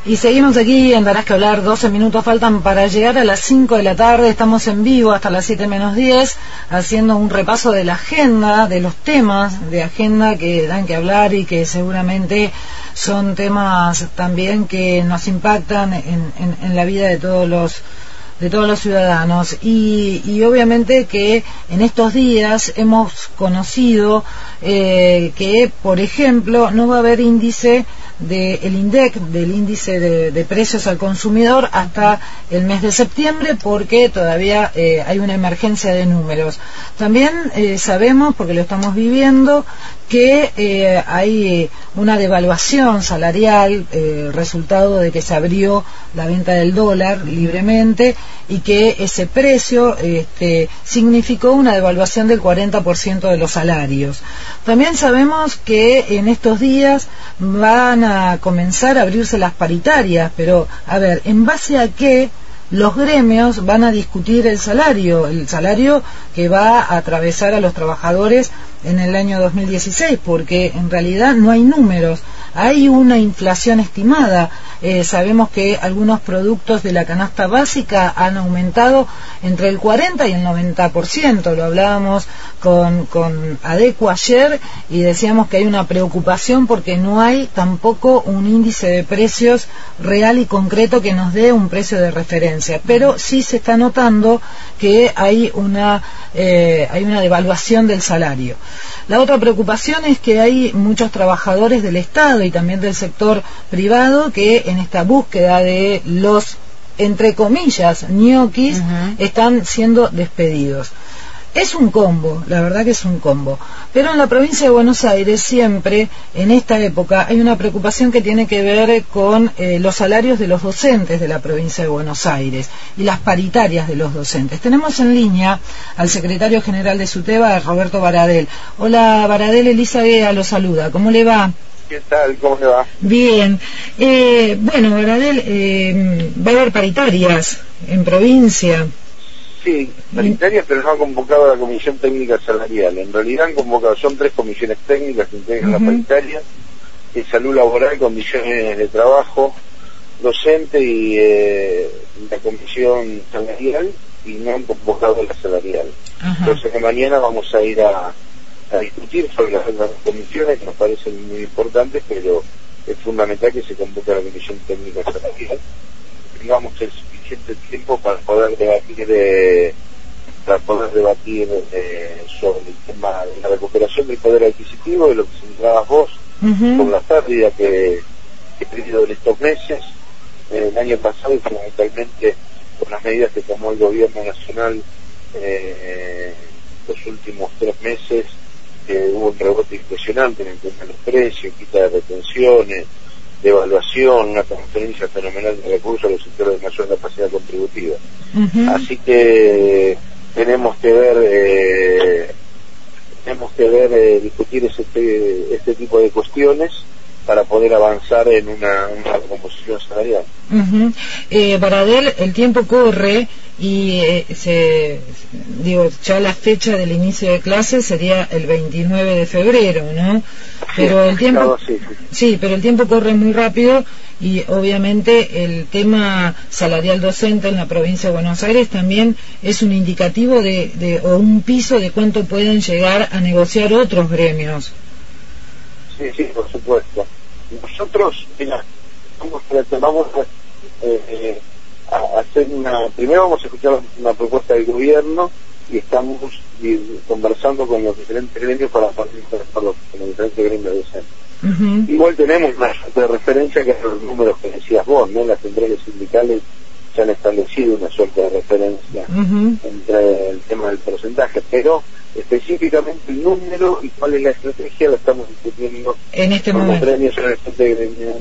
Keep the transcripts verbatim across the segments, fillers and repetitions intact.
Y seguimos aquí en Darás que Hablar, doce minutos faltan para llegar a las cinco de la tarde, estamos en vivo hasta las siete menos diez, haciendo un repaso de la agenda, de los temas de agenda que dan que hablar y que seguramente son temas también que nos impactan en, en, en la vida de todos los de todos los ciudadanos y, y obviamente que en estos días hemos conocido eh, que, por ejemplo, no va a haber índice del INDEC, del índice de, de precios al consumidor hasta el mes de septiembre porque todavía eh, hay una emergencia de números. También eh, sabemos, porque lo estamos viviendo, que eh, hay una devaluación salarial, eh, resultado de que se abrió la venta del dólar libremente y que ese precio este, significó una devaluación del cuarenta por ciento de los salarios. También sabemos que en estos días van a comenzar a abrirse las paritarias, pero a ver, ¿en base a qué los gremios van a discutir el salario, el salario que va a atravesar a los trabajadores en el año dos mil dieciséis? Porque en realidad no hay números, hay una inflación estimada. Eh, sabemos que algunos productos de la canasta básica han aumentado entre el cuarenta y el noventa por ciento. Lo hablábamos con, con Adeco ayer y decíamos que hay una preocupación porque no hay tampoco un índice de precios real y concreto que nos dé un precio de referencia. Pero sí se está notando que hay una, eh, hay una devaluación del salario. La otra preocupación es que hay muchos trabajadores del Estado y también del sector privado que en esta búsqueda de los, entre comillas, ñoquis, uh-huh. están siendo despedidos. Es un combo, la verdad que es un combo. Pero en la provincia de Buenos Aires siempre, en esta época, hay una preocupación que tiene que ver con eh, los salarios de los docentes de la provincia de Buenos Aires y las paritarias de los docentes. Tenemos en línea al secretario general de SUTEBA, Roberto Baradel. Hola Baradel, Elisa Guea lo saluda. ¿Cómo le va? ¿Qué tal? ¿Cómo le va? Bien. Eh, bueno, Baradel, eh, va a haber paritarias en provincia. Sí, paritarias, pero no ha convocado a la Comisión Técnica Salarial. En realidad han convocado, son tres comisiones técnicas que integran uh-huh. la paritaria, de salud laboral, condiciones de trabajo, docente y eh, la Comisión Salarial, y no han convocado la salarial. Uh-huh. Entonces que mañana vamos a ir a, a discutir sobre las otras comisiones que nos parecen muy importantes, pero es fundamental que se convoque a la Comisión Técnica Salarial. Tengamos el suficiente tiempo para poder debatir eh, para poder debatir eh, sobre el tema de la recuperación del poder adquisitivo, de lo que señalabas vos, uh-huh. con la pérdida que he tenido en estos meses, eh, el año pasado y fundamentalmente con las medidas que tomó el gobierno nacional eh, los últimos tres meses, que hubo un rebote impresionante en el tema de los precios, quita de retenciones, de evaluación, una transferencia fenomenal de recursos a los sectores de mayor capacidad contributiva. Uh-huh. Así que tenemos que ver, eh, tenemos que ver, eh, discutir este, este tipo de cuestiones para poder avanzar en una, una composición salarial. Uh-huh. eh, Baradel, el tiempo corre y eh, se, digo, ya la fecha del inicio de clases sería el veintinueve de febrero, ¿no? Pero el tiempo, sí, sí. sí, pero el tiempo corre muy rápido y obviamente el tema salarial docente en la provincia de Buenos Aires también es un indicativo de, de o un piso de cuánto pueden llegar a negociar otros gremios. Sí, sí, por supuesto. Nosotros, mira, vamos a, vamos a, eh, a hacer una... Primero vamos a escuchar una propuesta del gobierno y estamos y, conversando con los diferentes gremios para participar con los diferentes gremios docentes. Uh-huh. Igual tenemos una suerte de referencia que son los números que decías vos, ¿no? Las centrales sindicales se han establecido una suerte de referencia uh-huh. entre el tema del porcentaje, pero específicamente el número y cuál es la estrategia lo estamos discutiendo en este con momento. Los premios en el Centro de Gremios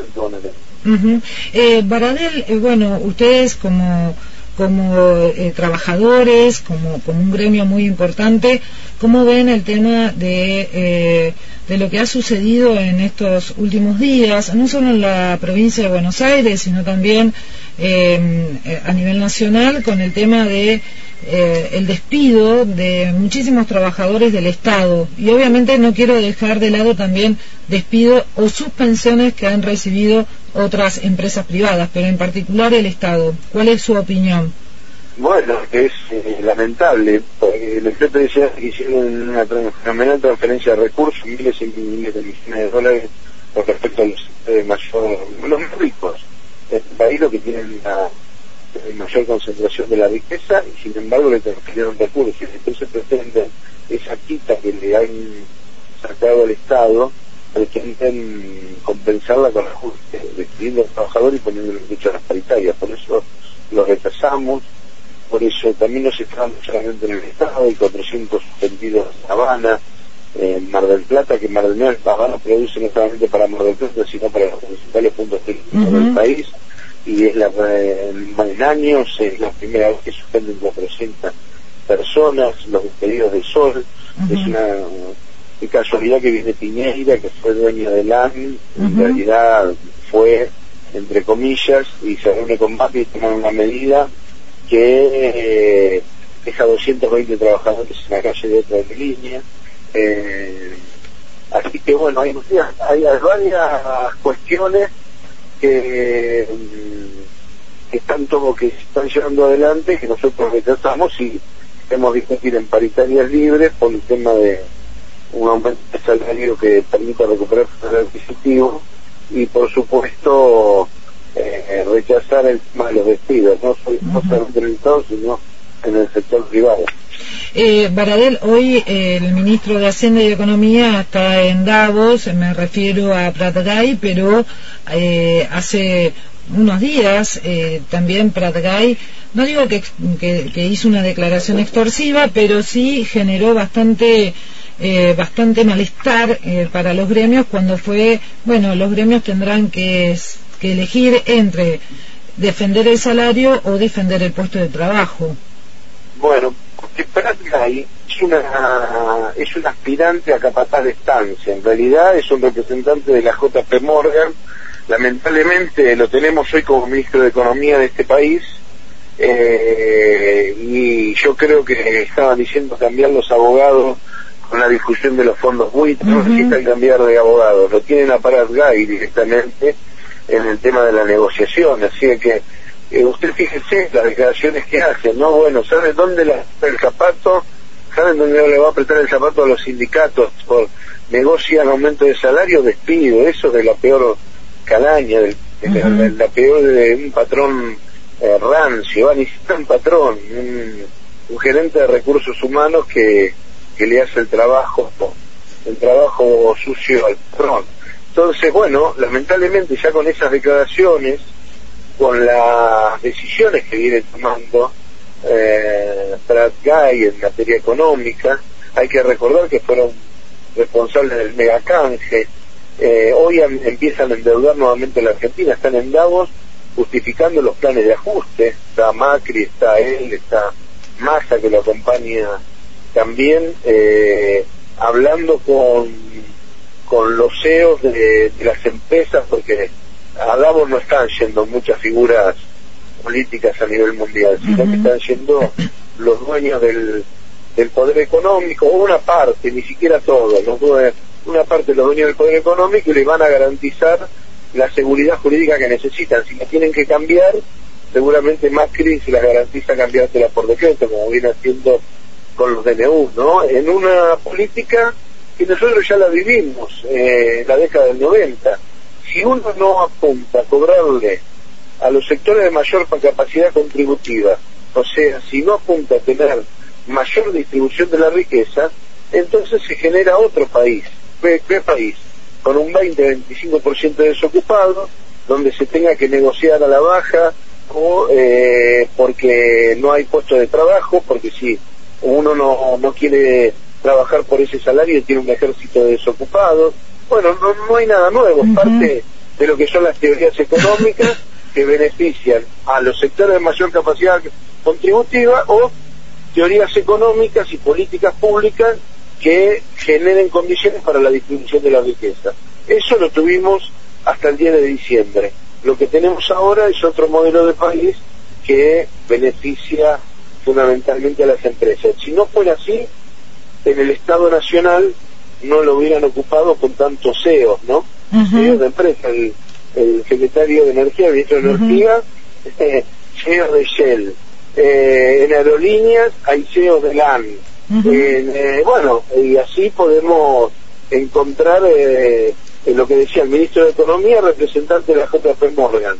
uh-huh. eh, Baradel, eh, bueno, ustedes como como eh, trabajadores, como, como un gremio muy importante, ¿cómo ven el tema de, eh, de lo que ha sucedido en estos últimos días, no solo en la provincia de Buenos Aires, sino también eh, a nivel nacional, con el tema de eh, el despido de muchísimos trabajadores del Estado, y obviamente no quiero dejar de lado también despido o suspensiones que han recibido otras empresas privadas, pero en particular el Estado. ¿Cuál es su opinión? Bueno, es eh, lamentable, porque el decreto decía que hicieron una fenomenal transferencia de recursos, miles y miles de millones de dólares con respecto a los eh, mayor, los más ricos del país, lo que tienen la eh, mayor concentración de la riqueza, y sin embargo le transfirieron recursos. Entonces pretenden esa quita que le han sacado al Estado, pretenden compensarla con ajuste, despidiendo al trabajador y poniendo el derecho a las paritarias. Por eso lo rechazamos. Por eso también no se está dando solamente en el Estado, hay cuatrocientos suspendidos en Habana, en Mar del Plata, que Mar del Plata, Habana produce no solamente para Mar del Plata, sino para los principales puntos turísticos uh-huh. del país, y es la, en, en años es la primera vez que suspenden cuatrocientas personas, los despedidos de Sol, uh-huh. es una de casualidad que viene Piñeira, que fue dueño del A N, uh-huh. en realidad fue, entre comillas, y se reúne con Macri y toman una medida que eh, deja doscientos veinte trabajadores en la calle de otra línea. Eh, así que bueno, hay, hay varias cuestiones que, que están todo, que se están llevando adelante, que nosotros rechazamos y hemos discutir en paritarias libres por el tema de un aumento de salario que permita recuperar el poder adquisitivo, y por supuesto Eh, rechazar el tema de los despidos, no, soy, no solamente en el Estado, sino en el sector privado. Eh, Baradel, hoy eh, el ministro de Hacienda y Economía está en Davos, me refiero a Prat-Gay, pero eh, hace unos días eh, también Prat-Gay, no digo que, que, que hizo una declaración extorsiva, pero sí generó bastante eh, bastante malestar eh, para los gremios cuando fue, bueno, los gremios tendrán que que elegir entre defender el salario o defender el puesto de trabajo. Bueno, porque Prat-Gay es una es un aspirante a capataz de estancia, en realidad es un representante de la J P Morgan, lamentablemente lo tenemos hoy como ministro de Economía de este país, eh, y yo creo que estaban diciendo cambiar los abogados con la discusión de los fondos buitres, uh-huh. no necesitan cambiar de abogados, lo tienen a Prat-Gay directamente en el tema de la negociación, así que eh, usted fíjese las declaraciones que hacen, ¿no? Bueno, ¿saben dónde le aprieta el zapato? ¿Saben dónde le va a apretar el zapato a los sindicatos? Por negocian aumento de salario, despido, eso de la peor calaña, de, de, uh-huh. la, la peor de un patrón eh, rancio, ni siquiera un patrón, un, un gerente de recursos humanos que, que le hace el trabajo, el trabajo sucio al patrón. Entonces, bueno, lamentablemente ya con esas declaraciones, con las decisiones que viene tomando eh, Prat-Gay en materia económica, hay que recordar que fueron responsables del megacanje, eh, hoy am, empiezan a endeudar nuevamente la Argentina, están en Davos justificando los planes de ajuste, está Macri, está él, está Massa que lo acompaña también, eh, hablando con con los C E Os de, de las empresas, porque a Davos no están yendo muchas figuras políticas a nivel mundial, sino uh-huh. que están yendo los dueños del, del poder económico, o una parte, ni siquiera todos, los dueños, una parte de los dueños del poder económico, y les van a garantizar la seguridad jurídica que necesitan. Si la tienen que cambiar, seguramente Macri se las garantiza cambiársela por decreto, como viene haciendo con los D N U, ¿no? En una política que nosotros ya la vivimos eh, en la década del noventa. Si uno no apunta a cobrarle a los sectores de mayor capacidad contributiva, o sea, si no apunta a tener mayor distribución de la riqueza, entonces se genera otro país. ¿Qué, qué país? Con un veinte a veinticinco por ciento de desocupados, donde se tenga que negociar a la baja, o eh, porque no hay puestos de trabajo, porque si uno no, no quiere trabajar por ese salario y tiene un ejército de desocupados. Bueno, no, no hay nada nuevo, es uh-huh. parte de lo que son las teorías económicas que benefician a los sectores de mayor capacidad contributiva, o teorías económicas y políticas públicas que generen condiciones para la distribución de la riqueza. Eso lo tuvimos hasta el diez de diciembre. Lo que tenemos ahora es otro modelo de país que beneficia fundamentalmente a las empresas. Si no fuera así, en el Estado Nacional no lo hubieran ocupado con tantos C E Os, ¿no? Uh-huh. C E Os de empresa, el, el secretario de Energía, el ministro de uh-huh. Energía, eh, C E Os de Shell. Eh, en aerolíneas hay C E Os de LAN. Uh-huh. En, eh, bueno, y así podemos encontrar eh, en lo que decía el ministro de Economía, representante de la J P Morgan.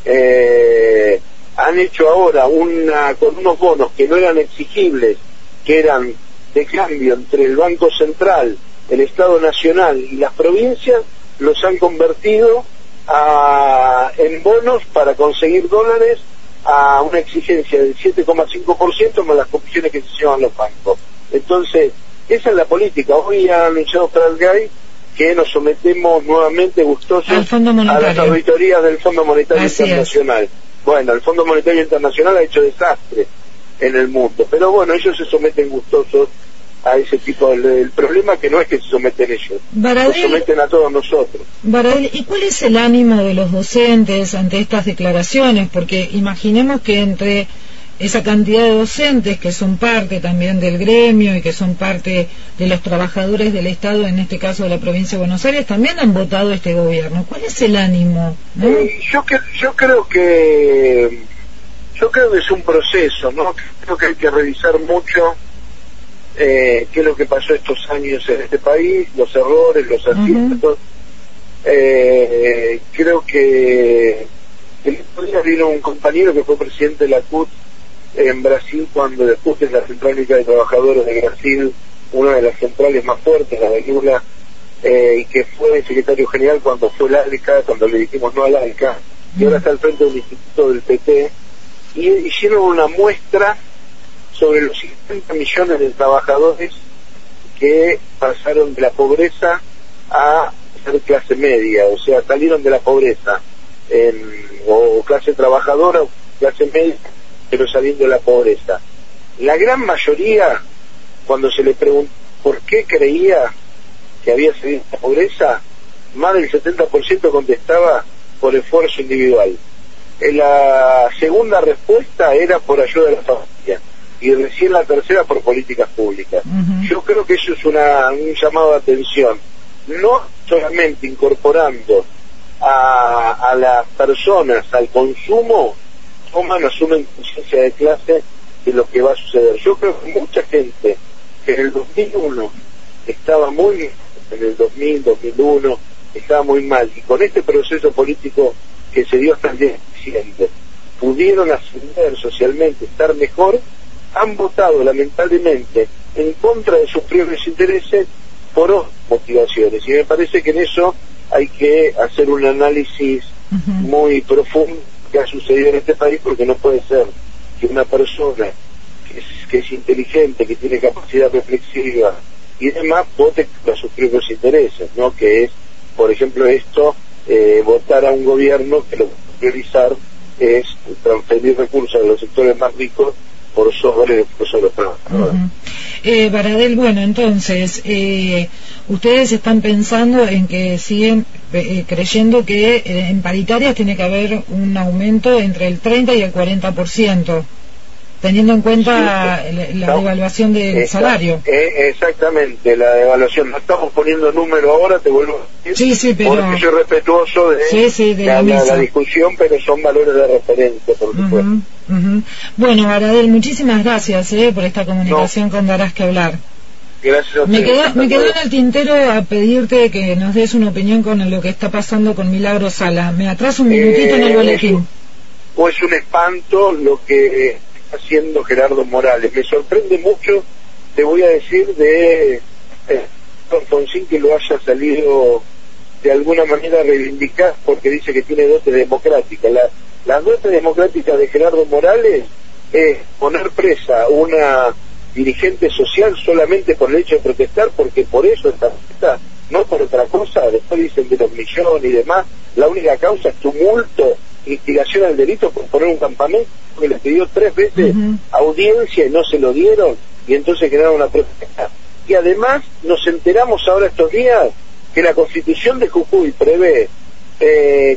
Eh, han hecho ahora una con unos bonos que no eran exigibles, que eran de cambio entre el Banco Central, el Estado Nacional y las provincias, los han convertido a, en bonos para conseguir dólares a una exigencia del siete coma cinco por ciento más las comisiones que se llevan los bancos. Entonces, esa es la política. Hoy ha anunciado Francay que nos sometemos nuevamente gustosos a las auditorías del Fondo Monetario Así Internacional. Es. Bueno, el Fondo Monetario Internacional ha hecho desastre en el mundo, pero bueno, ellos se someten gustosos a ese tipo de... El problema que no es que se someten ellos, Baradel, se someten a todos nosotros. Baradel, ¿y cuál es el ánimo de los docentes ante estas declaraciones? Porque imaginemos que entre esa cantidad de docentes que son parte también del gremio y que son parte de los trabajadores del Estado, en este caso de la provincia de Buenos Aires, también han votado este gobierno. ¿Cuál es el ánimo? ¿No? Eh, yo, que, yo creo que yo creo que es un proceso, ¿no? Creo que hay que revisar mucho eh, qué es lo que pasó estos años en este país, los errores, los aciertos. Uh-huh. eh, creo que el otro día vino un compañero que fue presidente de la C U T en Brasil, cuando después de la Central Única de Trabajadores de Brasil, una de las centrales más fuertes, la de Lula, eh, y que fue secretario general cuando fue el ALCA, cuando le dijimos no al ALCA, y ahora está al frente del instituto del P T, y hicieron una muestra sobre los cincuenta millones de trabajadores que pasaron de la pobreza a ser clase media, o sea, salieron de la pobreza, en, o clase trabajadora o clase media, pero saliendo de la pobreza. La gran mayoría, cuando se le preguntó por qué creía que había salido de la pobreza, más del setenta por ciento contestaba por esfuerzo individual. La segunda respuesta era por ayuda de la familia, y recién la tercera por políticas públicas. Uh-huh. Yo creo que eso es una, un llamado de atención, no solamente incorporando a, a las personas al consumo, toman, asumen conciencia de clase de lo que va a suceder. Yo creo que mucha gente que en el dos mil uno estaba muy bien, en el dos mil, dos mil uno estaba muy mal, y con este proceso político que se dio hasta el día siguiente, pudieron ascender socialmente, estar mejor, han votado lamentablemente en contra de sus propios intereses por otras motivaciones, y me parece que en eso hay que hacer un análisis uh-huh. muy profundo que ha sucedido en este país, porque no puede ser que una persona que es, que es inteligente, que tiene capacidad reflexiva y demás, vote para sus propios intereses, ¿no? Que es, por ejemplo, esto, eh, votar a un gobierno que lo que va a priorizar es transferir recursos a los sectores más ricos por sobre, por sobre los trabajadores. Uh-huh. eh, Baradel, bueno, entonces, eh, ustedes están pensando en que siguen eh, creyendo que eh, en paritarias tiene que haber un aumento entre el treinta y el cuarenta por ciento, teniendo en cuenta sí, la, la no, devaluación del esa, salario. Eh, exactamente, la devaluación. No estamos poniendo número ahora, te vuelvo a decir, sí, sí, pero... porque soy respetuoso de, sí, sí, de la, la, la discusión, pero son valores de referencia, por supuesto. Uh-huh, uh-huh. Bueno, Baradel, muchísimas gracias eh, por esta comunicación no. con Darás que Hablar. Gracias a me quedó, me quedó en el tintero a pedirte que nos des una opinión con lo que está pasando con Milagro Sala. Me atraso un minutito eh, en el boletín. O es un espanto lo que está haciendo Gerardo Morales. Me sorprende mucho, te voy a decir, de eh, Alfonsín, que lo haya salido de alguna manera a reivindicar, porque dice que tiene dotes democráticas. La, las dotes democráticas de Gerardo Morales es poner presa una dirigente social solamente por el hecho de protestar, porque por eso está protesta, no por otra cosa. Después dicen de los millones y demás, la única causa es tumulto, instigación al delito por poner un campamento que les pidió tres veces uh-huh. audiencia y no se lo dieron, y entonces crearon una protesta. Y además nos enteramos ahora estos días que la Constitución de Jujuy prevé eh,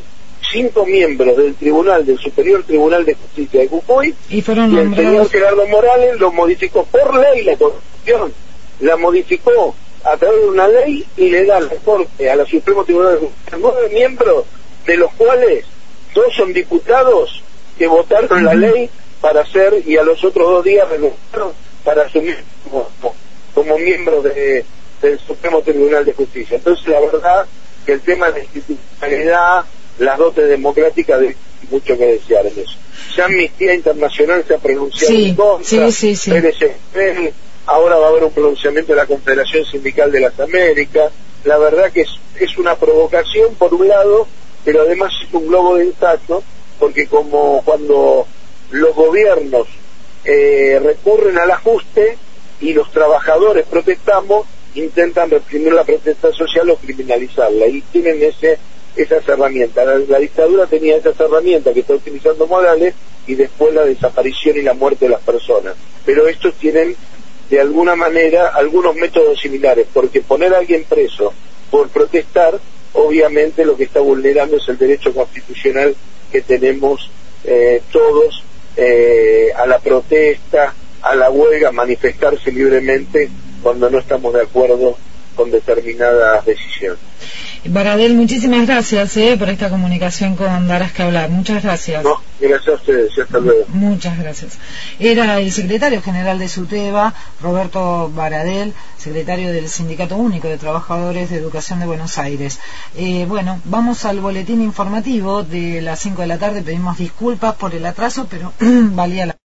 cinco miembros del Tribunal, del Superior Tribunal de Justicia de Jujuy, y, fueron y el señor Gerardo Morales lo modificó por ley, la Constitución la modificó a través de una ley y le da a la Corte, a la Supremo Tribunal de Justicia, nueve miembros, de los cuales dos son diputados que votaron la ley para hacer, y a los otros dos días renunciaron para asumir como, como miembros de, del Supremo Tribunal de Justicia. Entonces, la verdad que el tema de la institucionalidad, las dotes democráticas, de mucho que desear en eso. Ya Amnistía Internacional se ha pronunciado sí, en contra, sí, sí, sí. P L C P, ahora va a haber un pronunciamiento de la Confederación Sindical de las Américas. La verdad que es, es una provocación por un lado, pero además es un globo de impacto, porque como cuando los gobiernos eh, recurren al ajuste y los trabajadores protestamos, intentan reprimir la protesta social o criminalizarla, y tienen ese esas herramientas. La, la dictadura tenía esas herramientas que está utilizando Morales, y después la desaparición y la muerte de las personas. Pero estos tienen de alguna manera algunos métodos similares, porque poner a alguien preso por protestar, obviamente lo que está vulnerando es el derecho constitucional que tenemos eh, todos eh, a la protesta, a la huelga, a manifestarse libremente cuando no estamos de acuerdo con determinadas decisiones. Baradel, muchísimas gracias eh, por esta comunicación con Darás que Hablar. Muchas gracias. No, gracias a ustedes. Hasta luego. Muchas gracias. Era el secretario general de SUTEBA, Roberto Baradel, secretario del Sindicato Único de Trabajadores de Educación de Buenos Aires. Eh, bueno, vamos al boletín informativo de las cinco de la tarde. Pedimos disculpas por el atraso, pero valía la